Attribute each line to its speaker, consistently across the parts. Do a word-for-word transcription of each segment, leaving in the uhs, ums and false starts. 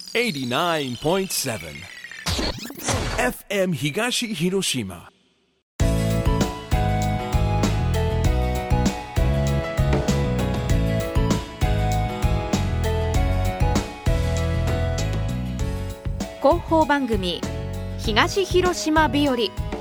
Speaker 1: はちじゅうきゅうてんなな エフエム 東広島。
Speaker 2: 広報番組東広島日和。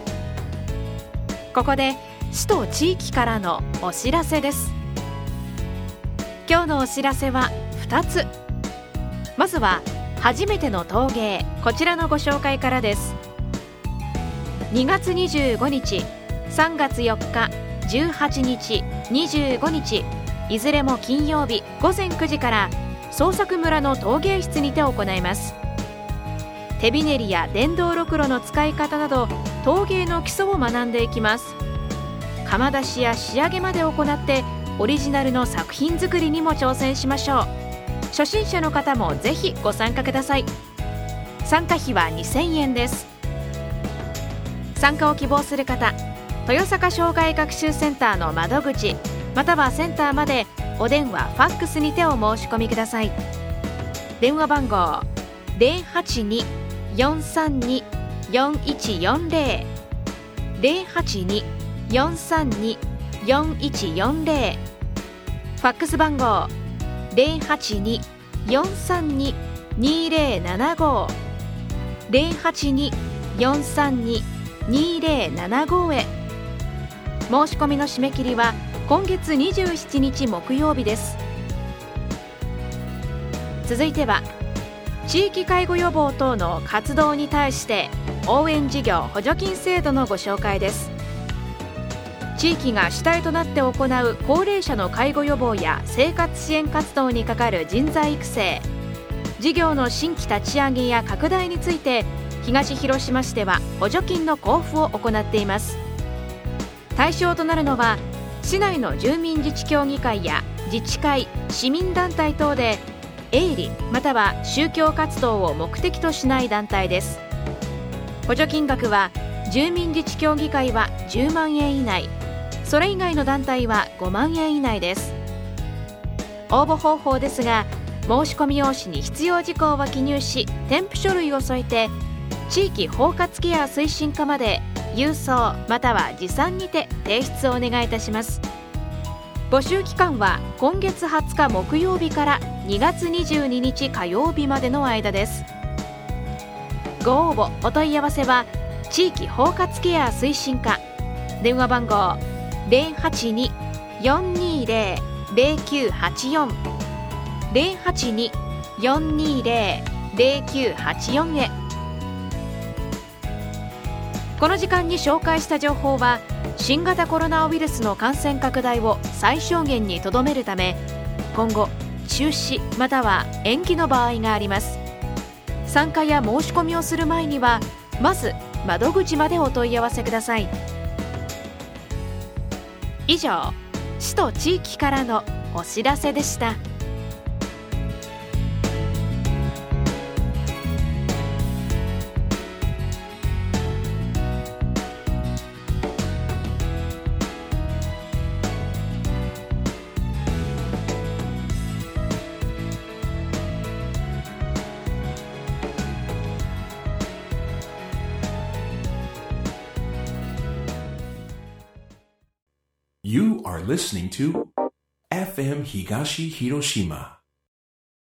Speaker 2: ここで市と地域からのお知らせです。今日のお知らせはふたつ。まずは初めての陶芸、こちらのご紹介からです。にがつにじゅうごにち、さんがつよっか、じゅうはちにち、にじゅうごにち、いずれも金曜日ごぜんくじから創作村の陶芸室にて行います。手びねりや電動ろくろの使い方など陶芸の基礎を学んでいきます。窯出しや仕上げまで行ってオリジナルの作品作りにも挑戦しましょう。初心者の方もぜひご参加ください。参加費はにせんえんです。参加を希望する方、豊坂障害学習センターの窓口またはセンターまでお電話ファックスにてお申し込みください。電話番号 ゼロはちに よんさんに よんいちよんゼロ ゼロはちに よんさんに よんいちよんゼロ、ファックス番号 ゼロはちに よんさんに にゼロななご ゼロはちに よんさんに にゼロななご へ。申し込みの締め切りは今月にじゅうしちにち木曜日です。続いては地域介護予防等の活動に対して応援事業補助金制度のご紹介です。地域が主体となって行う高齢者の介護予防や生活支援活動にかかる人材育成、事業の新規立ち上げや拡大について東広島市では補助金の交付を行っています。対象となるのは市内の住民自治協議会や自治会、市民団体等で営利または宗教活動を目的としない団体です。補助金額は住民自治協議会はじゅうまんえん以内、それ以外の団体はごまんえん以内です。応募方法ですが、申し込み用紙に必要事項は記入し、添付書類を添えて地域包括ケア推進課まで郵送または持参にて提出をお願いいたします。募集期間は今月はつか木曜日からにがつにじゅうににち火曜日までの間です。ご応募お問い合わせは地域包括ケア推進課、電話番号 ゼロはちに よんにゼロ ゼロきゅうはちよん ゼロはちに よんにゼロ ゼロきゅうはちよん へ。この時間に紹介した情報は新型コロナウイルスの感染拡大を最小限にとどめるため、今後中止または延期の場合があります。参加や申し込みをする前にはまず窓口までお問い合わせください。以上、市と地域からのお知らせでした。
Speaker 1: You are listening to エフエム 東広島